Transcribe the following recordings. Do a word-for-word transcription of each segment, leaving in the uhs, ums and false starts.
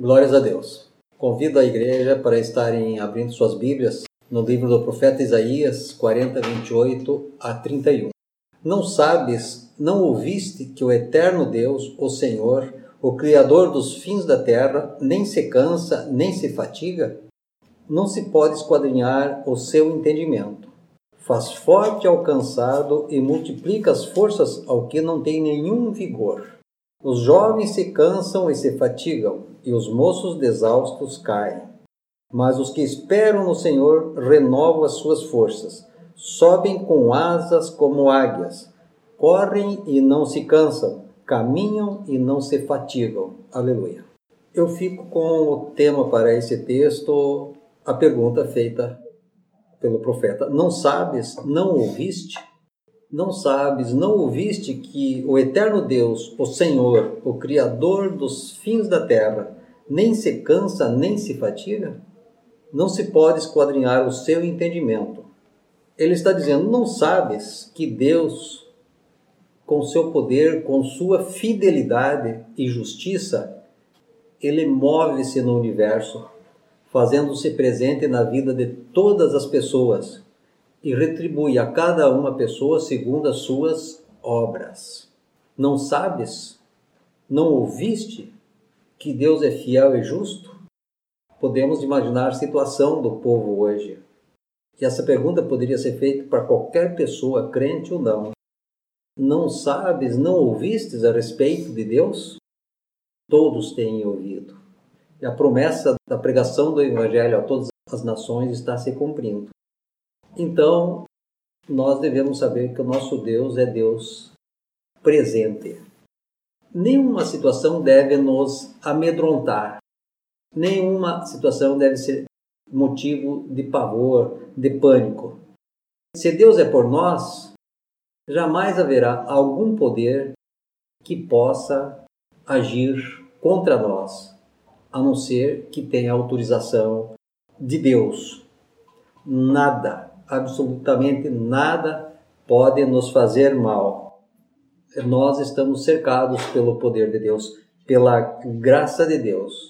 Glórias a Deus. Convido a igreja para estarem abrindo suas Bíblias no livro do profeta Isaías quarenta, vinte e oito a trinta e um. Não sabes, não ouviste que o eterno Deus, o Senhor, o Criador dos fins da terra, nem se cansa, nem se fatiga? Não se pode esquadrinhar o seu entendimento. Faz forte ao cansado e multiplica as forças ao que não tem nenhum vigor. Os jovens se cansam e se fatigam, e os moços exaustos caem. Mas os que esperam no Senhor renovam as suas forças, sobem com asas como águias, correm e não se cansam, caminham e não se fatigam. Aleluia. Eu fico com o tema para esse texto, a pergunta feita pelo profeta. Não sabes, não ouviste? Não sabes, não ouviste que o eterno Deus, o Senhor, o Criador dos fins da terra, nem se cansa, nem se fatiga? Não se pode esquadrinhar o seu entendimento. Ele está dizendo, não sabes que Deus, com seu poder, com sua fidelidade e justiça, Ele move-se no universo, fazendo-se presente na vida de todas as pessoas, e retribui a cada uma pessoa segundo as suas obras. Não sabes? Não ouviste que Deus é fiel e justo? Podemos imaginar a situação do povo hoje. E essa pergunta poderia ser feita para qualquer pessoa, crente ou não. Não sabes, não ouvistes a respeito de Deus? Todos têm ouvido. E a promessa da pregação do Evangelho a todas as nações está se cumprindo. Então, nós devemos saber que o nosso Deus é Deus presente. Nenhuma situação deve nos amedrontar. Nenhuma situação deve ser motivo de pavor, de pânico. Se Deus é por nós, jamais haverá algum poder que possa agir contra nós, a não ser que tenha autorização de Deus. Nada, absolutamente nada pode nos fazer mal. Nós estamos cercados pelo poder de Deus, pela graça de Deus.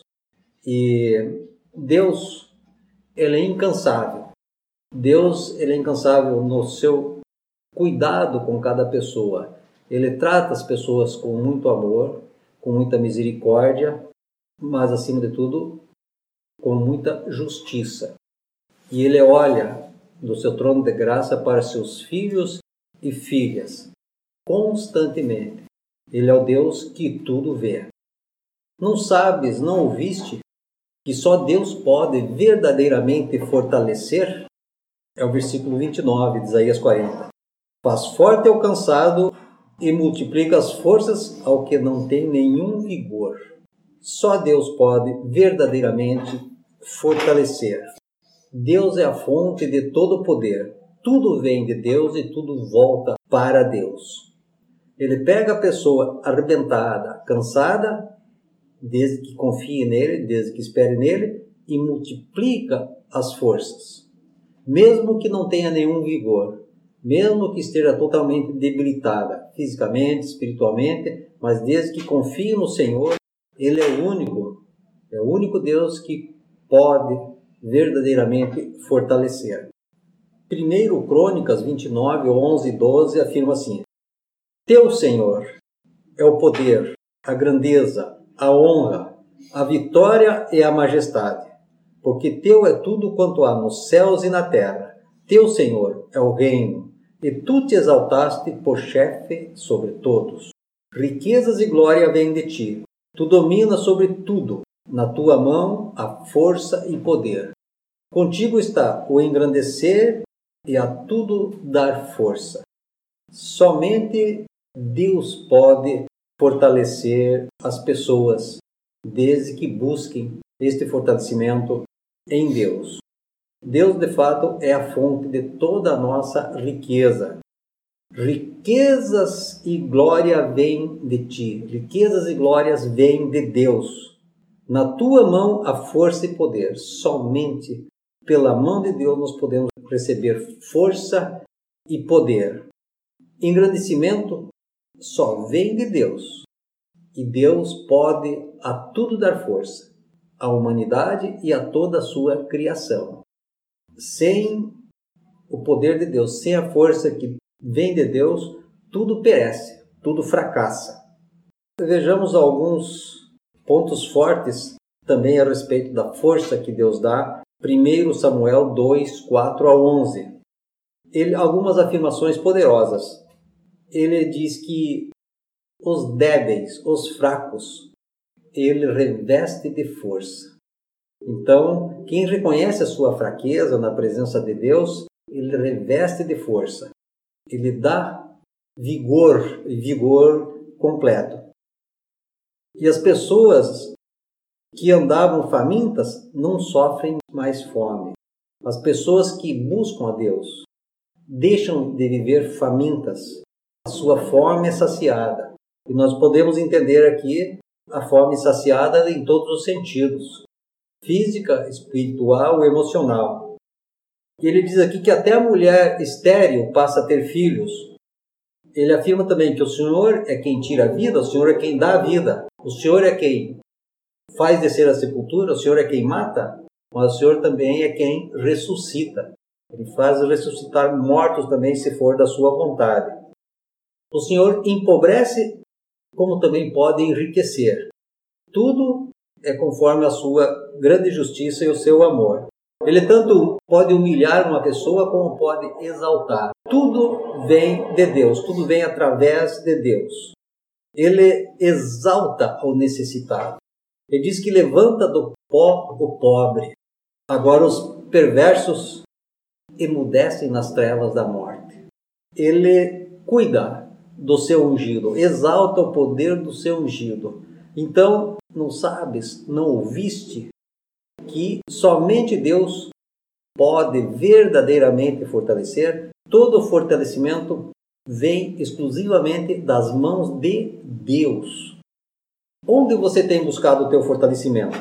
E Deus, Ele é incansável. Deus, Ele é incansável no seu cuidado com cada pessoa. Ele trata as pessoas com muito amor, com muita misericórdia, mas, acima de tudo, com muita justiça. E Ele olha do seu trono de graça para seus filhos e filhas, constantemente. Ele é o Deus que tudo vê. Não sabes, não ouviste, que só Deus pode verdadeiramente fortalecer? É o versículo vinte e nove de Isaías quarenta. Faz forte ao cansado e multiplica as forças ao que não tem nenhum vigor. Só Deus pode verdadeiramente fortalecer. Deus é a fonte de todo poder. Tudo vem de Deus e tudo volta para Deus. Ele pega a pessoa arrebentada, cansada, desde que confie nele, desde que espere nele, e multiplica as forças. Mesmo que não tenha nenhum vigor, mesmo que esteja totalmente debilitada, fisicamente, espiritualmente, mas desde que confie no Senhor, Ele é o único, é o único Deus que pode verdadeiramente fortalecer. Primeiro Crônicas vinte e nove, onze e doze afirma assim: Teu, Senhor, é o poder, a grandeza, a honra, a vitória e a majestade, porque teu é tudo quanto há nos céus e na terra. Teu, Senhor, é o reino, e tu te exaltaste por chefe sobre todos. Riquezas e glória vêm de ti. Tu dominas sobre tudo. Na tua mão há força e poder. Contigo está o engrandecer e a tudo dar força. Somente Deus pode fortalecer as pessoas, desde que busquem este fortalecimento em Deus. Deus, de fato, é a fonte de toda a nossa riqueza. Riquezas e glória vêm de ti. Riquezas e glórias vêm de Deus. Na tua mão há força e poder. Somente pela mão de Deus nós podemos receber força e poder. Engrandecimento só vem de Deus. E Deus pode a tudo dar força. à humanidade e a toda a sua criação. Sem o poder de Deus, sem a força que vem de Deus, tudo perece, tudo fracassa. Vejamos alguns pontos fortes também a respeito da força que Deus dá. primeiro Samuel dois, quatro a onze. Ele, algumas afirmações poderosas. Ele diz que os débeis, os fracos, ele reveste de força. Então, quem reconhece a sua fraqueza na presença de Deus, ele reveste de força. Ele dá vigor, vigor completo. E as pessoas que andavam famintas não sofrem mais fome. As pessoas que buscam a Deus deixam de viver famintas. A sua fome é saciada. E nós podemos entender aqui a fome saciada em todos os sentidos. Física, espiritual e emocional. E ele diz aqui que até a mulher estéril passa a ter filhos. Ele afirma também que o Senhor é quem tira a vida, o Senhor é quem dá a vida. O Senhor é quem faz descer a sepultura, o Senhor é quem mata, mas o Senhor também é quem ressuscita. Ele faz ressuscitar mortos também, se for da sua vontade. O Senhor empobrece, como também pode enriquecer. Tudo é conforme a sua grande justiça e o seu amor. Ele tanto pode humilhar uma pessoa, como pode exaltar. Tudo vem de Deus, tudo vem através de Deus. Ele exalta o necessitado. Ele diz que levanta do pó o pobre. Agora os perversos emudecem nas trevas da morte. Ele cuida do seu ungido, exalta o poder do seu ungido. Então, não sabes, não ouviste que somente Deus pode verdadeiramente fortalecer? Todo fortalecimento vem exclusivamente das mãos de Deus. Onde você tem buscado o teu fortalecimento?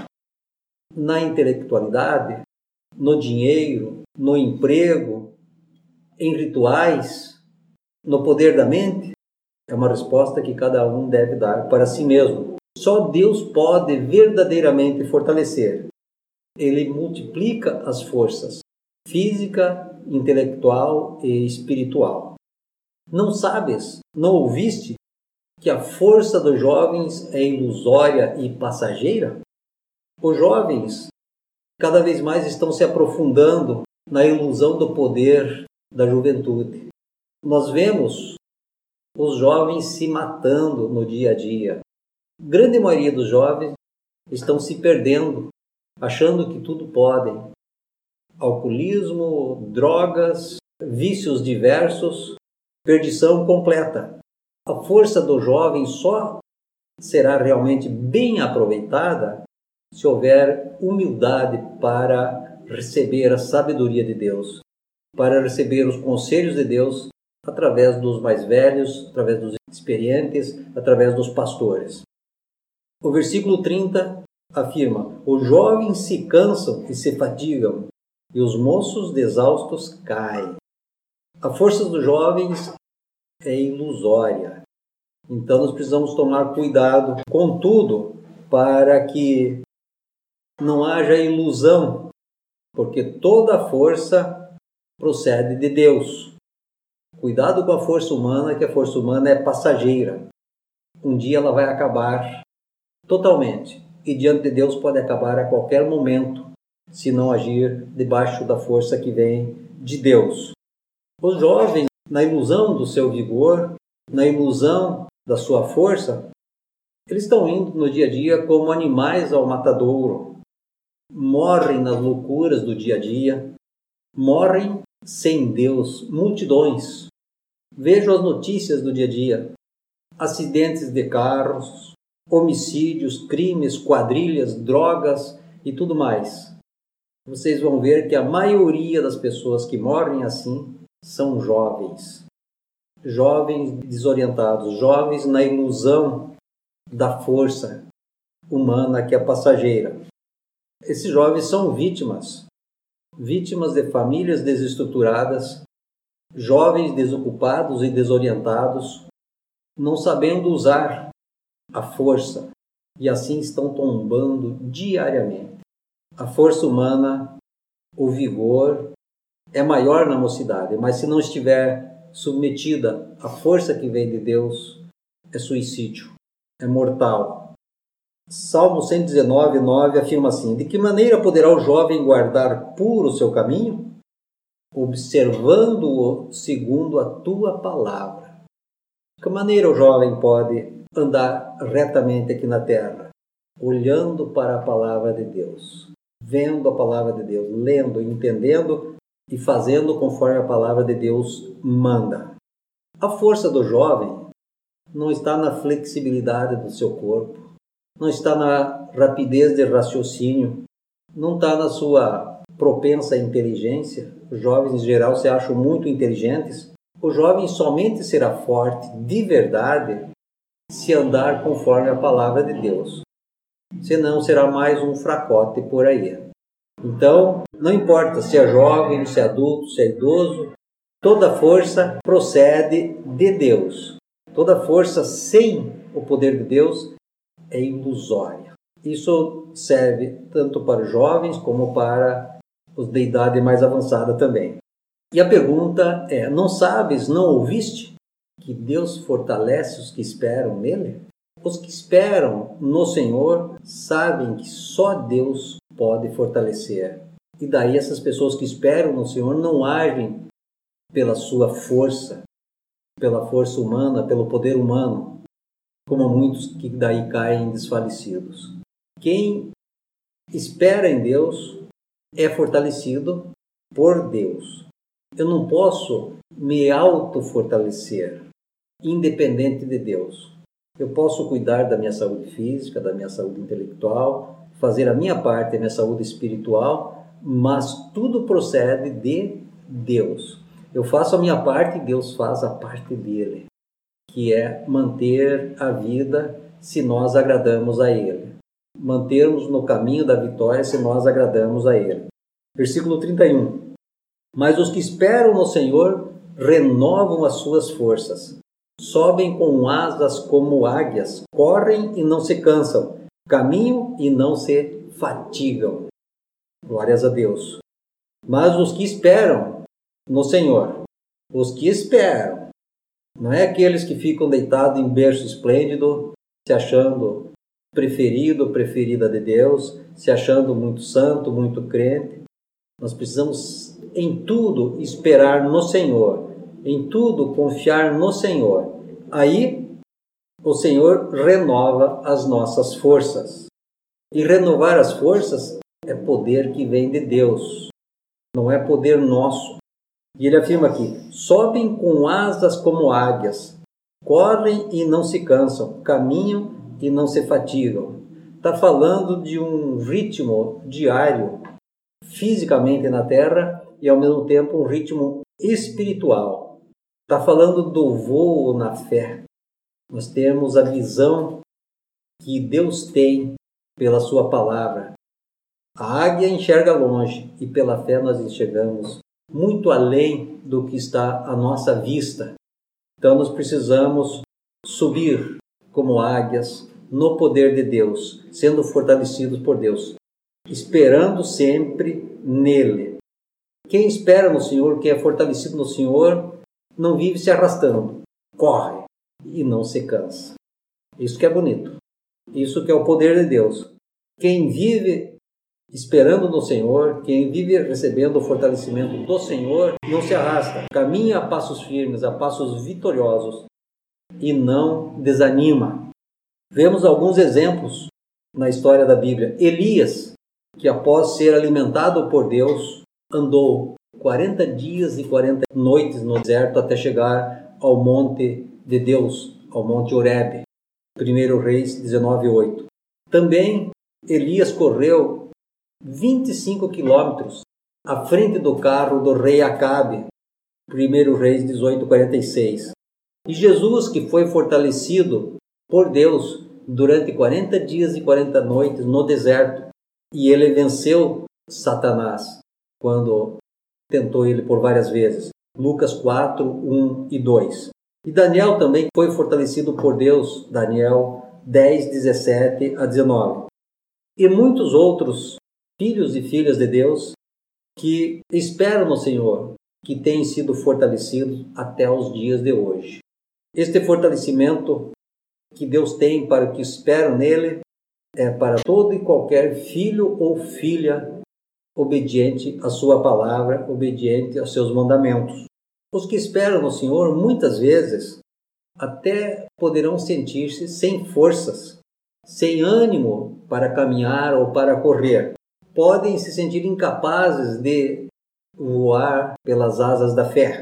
Na intelectualidade? No dinheiro? No emprego? Em rituais? No poder da mente? É uma resposta que cada um deve dar para si mesmo. Só Deus pode verdadeiramente fortalecer. Ele multiplica as forças física, intelectual e espiritual. Não sabes, não ouviste que a força dos jovens é ilusória e passageira? Os jovens cada vez mais estão se aprofundando na ilusão do poder da juventude. Nós vemos os jovens se matando no dia a dia. A grande maioria dos jovens estão se perdendo, achando que tudo podem. Alcoolismo, drogas, vícios diversos, perdição completa. A força do jovem só será realmente bem aproveitada se houver humildade para receber a sabedoria de Deus, para receber os conselhos de Deus através dos mais velhos, através dos experientes, através dos pastores. O versículo trinta afirma: os jovens se cansam e se fatigam, e os moços exaustos caem. A força dos jovens é ilusória. Então nós precisamos tomar cuidado com tudo para que não haja ilusão, porque toda a força procede de Deus. Cuidado com a força humana, que a força humana é passageira. Um dia ela vai acabar totalmente. E diante de Deus pode acabar a qualquer momento, se não agir debaixo da força que vem de Deus. Os jovens, na ilusão do seu vigor, na ilusão da sua força, eles estão indo no dia a dia como animais ao matadouro. Morrem nas loucuras do dia a dia, morrem sem Deus, multidões. Vejo as notícias do dia a dia: acidentes de carros, homicídios, crimes, quadrilhas, drogas e tudo mais. Vocês vão ver que a maioria das pessoas que morrem assim são jovens. Jovens desorientados, jovens na ilusão da força humana que é passageira. Esses jovens são vítimas, vítimas de famílias desestruturadas, jovens desocupados e desorientados, não sabendo usar a força, e assim estão tombando diariamente. A força humana, o vigor, é maior na mocidade, mas se não estiver submetida à força que vem de Deus, é suicídio, é mortal. Salmo cento e dezenove, nove afirma assim: de que maneira poderá o jovem guardar puro o seu caminho? Observando-o segundo a tua palavra. De que maneira o jovem pode andar retamente aqui na terra? Olhando para a palavra de Deus, vendo a palavra de Deus, lendo, entendendo e fazendo conforme a palavra de Deus manda. A força do jovem não está na flexibilidade do seu corpo, não está na rapidez de raciocínio, não está na sua propensa inteligência. Os jovens, em geral, se acham muito inteligentes. O jovem somente será forte de verdade se andar conforme a palavra de Deus. Senão será mais um fracote por aí. Então, não importa se é jovem, se é adulto, se é idoso, toda força procede de Deus. Toda força sem o poder de Deus é ilusória. Isso serve tanto para os jovens como para os de idade mais avançada também. E a pergunta é: não sabes, não ouviste que Deus fortalece os que esperam nele? Os que esperam no Senhor sabem que só Deus pode fortalecer. E daí essas pessoas que esperam no Senhor não agem pela sua força, pela força humana, pelo poder humano, como muitos que daí caem desfalecidos. Quem espera em Deus é fortalecido por Deus. Eu não posso me auto-fortalecer, independente de Deus. Eu posso cuidar da minha saúde física, da minha saúde intelectual, fazer a minha parte, a minha saúde espiritual, mas tudo procede de Deus. Eu faço a minha parte e Deus faz a parte dele, que é manter a vida se nós agradamos a Ele. Mantermos no caminho da vitória se nós agradamos a Ele. Versículo trinta e um. Mas os que esperam no Senhor renovam as suas forças. Sobem com asas como águias, correm e não se cansam, caminham e não se fatigam. Glórias a Deus. Mas os que esperam no Senhor, os que esperam, não é aqueles que ficam deitados em berço esplêndido, se achando preferido, preferida de Deus, se achando muito santo, muito crente. Nós precisamos em tudo esperar no Senhor, em tudo confiar no Senhor. Aí o Senhor renova as nossas forças. E renovar as forças é poder que vem de Deus, não é poder nosso. E ele afirma aqui: sobem com asas como águias, correm e não se cansam, caminham e não se fatigam. Está falando de um ritmo diário, fisicamente na terra, e ao mesmo tempo um ritmo espiritual. Está falando do voo na fé. Nós temos a visão que Deus tem pela sua palavra. A águia enxerga longe e pela fé nós enxergamos muito além do que está à nossa vista. Então nós precisamos subir como águias no poder de Deus, sendo fortalecidos por Deus, esperando sempre nele. Quem espera no Senhor, quem é fortalecido no Senhor, não vive se arrastando, corre e não se cansa. Isso que é bonito. Isso que é o poder de Deus. Quem vive esperando no Senhor, quem vive recebendo o fortalecimento do Senhor, não se arrasta, caminha a passos firmes, a passos vitoriosos e não desanima. Vemos alguns exemplos na história da Bíblia. Elias, que após ser alimentado por Deus, andou quarenta dias e quarenta noites no deserto até chegar ao monte de Deus, ao monte Horebe. primeiro Reis dezenove, oito. Também Elias correu vinte e cinco quilômetros à frente do carro do rei Acabe. primeiro Reis dezoito, quarenta e seis. E Jesus, que foi fortalecido por Deus durante quarenta dias e quarenta noites no deserto, e ele venceu Satanás quando tentou ele por várias vezes. Lucas quatro, um e dois. E Daniel também foi fortalecido por Deus, Daniel dez, dezessete a dezenove. E muitos outros filhos e filhas de Deus que esperam no Senhor, que têm sido fortalecidos até os dias de hoje. Este fortalecimento que Deus tem para os que esperam nele é para todo e qualquer filho ou filha obediente à sua palavra, obediente aos seus mandamentos. Os que esperam no Senhor, muitas vezes, até poderão sentir-se sem forças, sem ânimo para caminhar ou para correr. Podem se sentir incapazes de voar pelas asas da fé,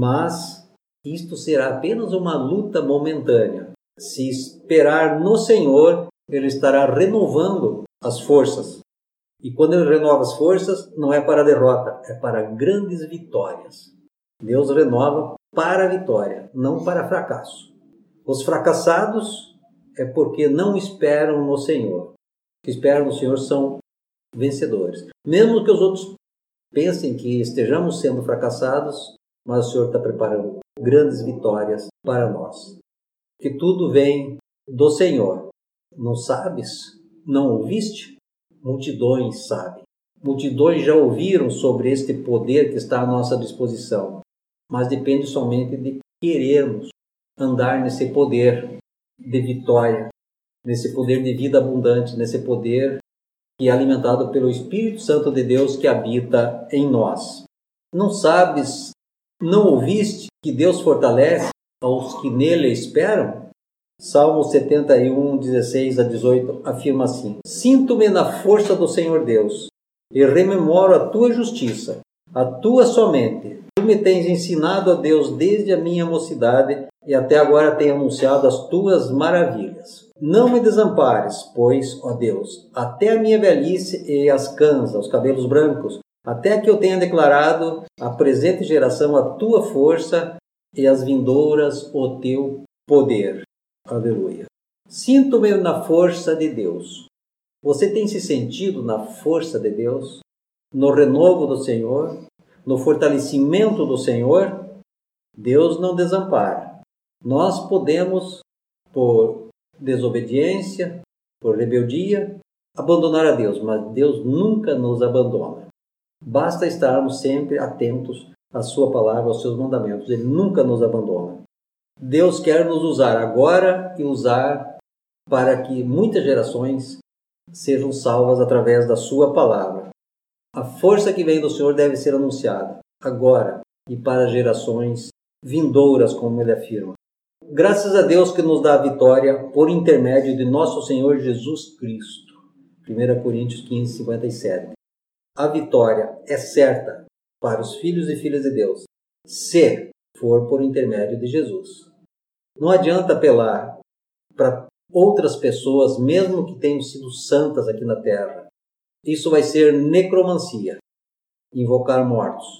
mas isto será apenas uma luta momentânea. Se esperar no Senhor, Ele estará renovando as forças. E quando Ele renova as forças, não é para a derrota, é para grandes vitórias. Deus renova para a vitória, não para fracasso. Os fracassados é porque não esperam no Senhor. Os que esperam no Senhor são vencedores. Mesmo que os outros pensem que estejamos sendo fracassados, mas o Senhor está preparando grandes vitórias para nós. Que tudo vem do Senhor. Não sabes? Não ouviste? Multidões sabem. Multidões já ouviram sobre este poder que está à nossa disposição, mas depende somente de querermos andar nesse poder de vitória, nesse poder de vida abundante, nesse poder que é alimentado pelo Espírito Santo de Deus que habita em nós. Não sabes, não ouviste que Deus fortalece aos que nele esperam? Salmo setenta e um, dezesseis a dezoito afirma assim: Sinto-me na força do Senhor Deus e rememoro a tua justiça, a tua somente. Tu me tens ensinado a Deus desde a minha mocidade e até agora tenho anunciado as tuas maravilhas. Não me desampares, pois, ó Deus, até a minha velhice e as cãs, os cabelos brancos, até que eu tenha declarado à presente geração a tua força e as vindouras o teu poder. Aleluia. Sinto-me na força de Deus. Você tem se sentido na força de Deus? No renovo do Senhor? No fortalecimento do Senhor? Deus não desampara. Nós podemos, por desobediência, por rebeldia, abandonar a Deus, mas Deus nunca nos abandona. Basta estarmos sempre atentos à sua palavra, aos seus mandamentos. Ele nunca nos abandona. Deus quer nos usar agora e usar para que muitas gerações sejam salvas através da sua palavra. A força que vem do Senhor deve ser anunciada agora e para gerações vindouras, como ele afirma. Graças a Deus que nos dá a vitória por intermédio de nosso Senhor Jesus Cristo. primeira Coríntios quinze, cinquenta e sete. A vitória é certa para os filhos e filhas de Deus, se for por intermédio de Jesus. Não adianta apelar para outras pessoas, mesmo que tenham sido santas aqui na terra. Isso vai ser necromancia, invocar mortos.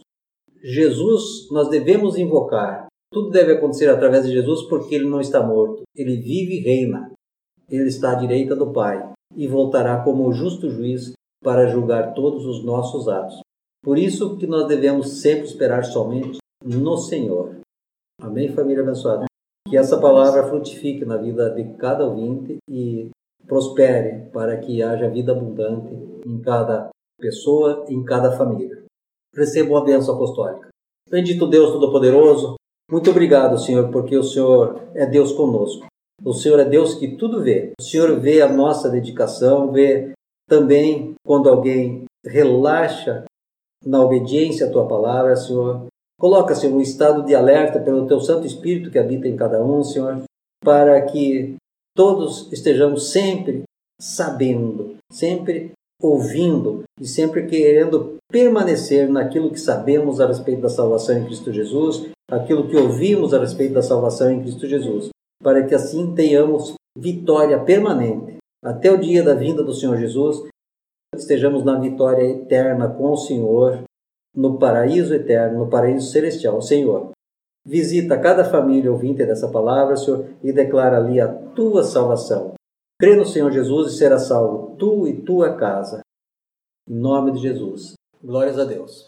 Jesus, nós devemos invocar. Tudo deve acontecer através de Jesus porque Ele não está morto. Ele vive e reina. Ele está à direita do Pai e voltará como o justo juiz para julgar todos os nossos atos. Por isso que nós devemos sempre esperar somente no Senhor. Amém, família abençoada? Que essa palavra frutifique na vida de cada ouvinte e prospere para que haja vida abundante em cada pessoa, em cada família. Receba a bênção apostólica. Bendito Deus Todo-Poderoso, muito obrigado, Senhor, porque o Senhor é Deus conosco. O Senhor é Deus que tudo vê. O Senhor vê a nossa dedicação, vê também quando alguém relaxa na obediência à Tua palavra, Senhor. Coloca, Senhor, um estado de alerta pelo Teu Santo Espírito que habita em cada um, Senhor, para que todos estejamos sempre sabendo, sempre ouvindo e sempre querendo permanecer naquilo que sabemos a respeito da salvação em Cristo Jesus, aquilo que ouvimos a respeito da salvação em Cristo Jesus, para que assim tenhamos vitória permanente até o dia da vinda do Senhor Jesus, estejamos na vitória eterna com o Senhor, no paraíso eterno, no paraíso celestial. Senhor, visita cada família ouvinte dessa palavra, Senhor, e declara ali a Tua salvação. Crê no Senhor Jesus e será salvo, tu e tua casa. Em nome de Jesus. Glórias a Deus.